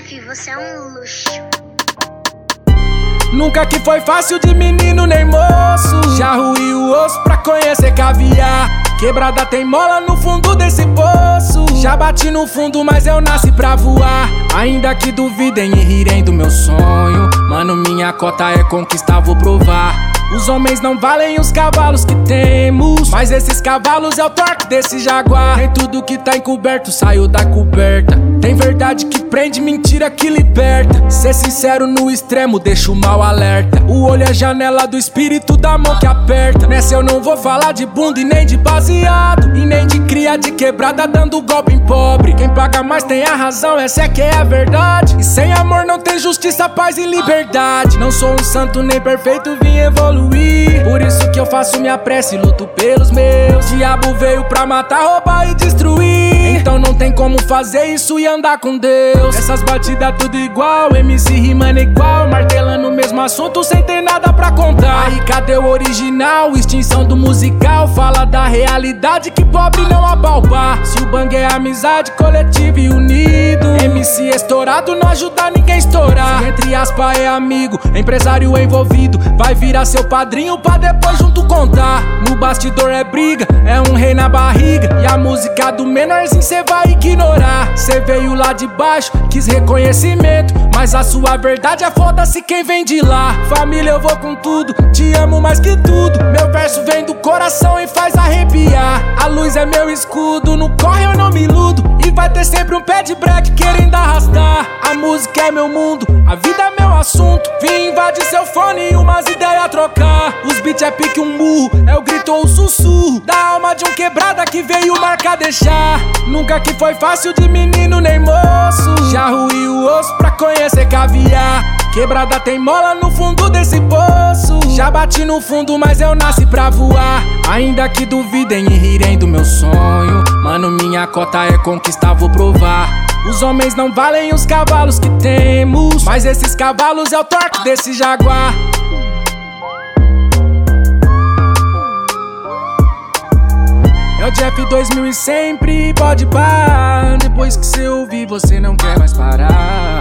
Jeff, você é um luxo. Nunca que foi fácil de menino nem moço. Já ruí o osso pra conhecer caviar. Quebrada tem mola no fundo desse poço. Já bati no fundo, mas eu nasci pra voar. Ainda que duvidem e rirem do meu sonho, mano, minha cota é conquistar, vou provar. Os homens não valem os cavalos que temos, mas esses cavalos é o torque desse jaguar. Nem tudo que tá encoberto saiu da coberta. Tem verdade que prende, mentira que liberta. Ser sincero no extremo deixa o mal alerta. O olho é a janela do espírito da mão que aperta. Nessa eu não vou falar de bunda e nem de baseado, e nem de cria de quebrada dando golpe em pobre. Quem paga mais tem a razão, essa é que é a verdade. E sem amor não tem justiça, paz e liberdade. Não sou um santo nem perfeito, vim evoluir. Por isso que eu faço minha prece e luto pelos meus. Diabo veio pra matar, roubar e destruir. Então não tem como fazer isso e andar com Deus. Essas batidas tudo igual, MC rimando igual, martelando o mesmo assunto sem ter nada pra contar. Aí cadê o original? Extinção do musical. Fala da realidade que pobre não apalpar. Se o bang é amizade coletiva e unido, MC estourado não ajuda ninguém a estourar. Se entre aspas é amigo, empresário envolvido, vai virar seu padrinho pra depois junto contar. No bastidor é briga, é um rei na barriga, e a música do menorzinho cê vai ignorar. Cê veio lá de baixo, quis reconhecimento, mas a sua verdade é foda-se quem vem de lá. Família, eu vou com tudo, te amo mais que tudo. Meu verso vem do coração e faz arrepiar. A luz é meu escudo, no corre eu não me iludo, e vai ter sempre um pé de break querendo arrastar. A música é meu mundo, a vida é meu assunto. Vim invadir seu fone e umas ideias trocar. Os beats é pique um murro, é o grito ou o sussurro da alma de um quebrada que veio marcar deixar. Nunca que foi fácil de menino nem moço. Já ruí o osso pra conhecer caviar. Quebrada tem mola no fundo desse poço. Já bati no fundo, mas eu nasci pra voar. Ainda que duvidem e rirem do meu sonho, mano, minha cota é conquistar, vou provar. Os homens não valem os cavalos que temos, mas esses cavalos é o torque desse jaguar. É o Jeff 2000 e sempre pode parar. Depois que cê ouvir, você não quer mais parar.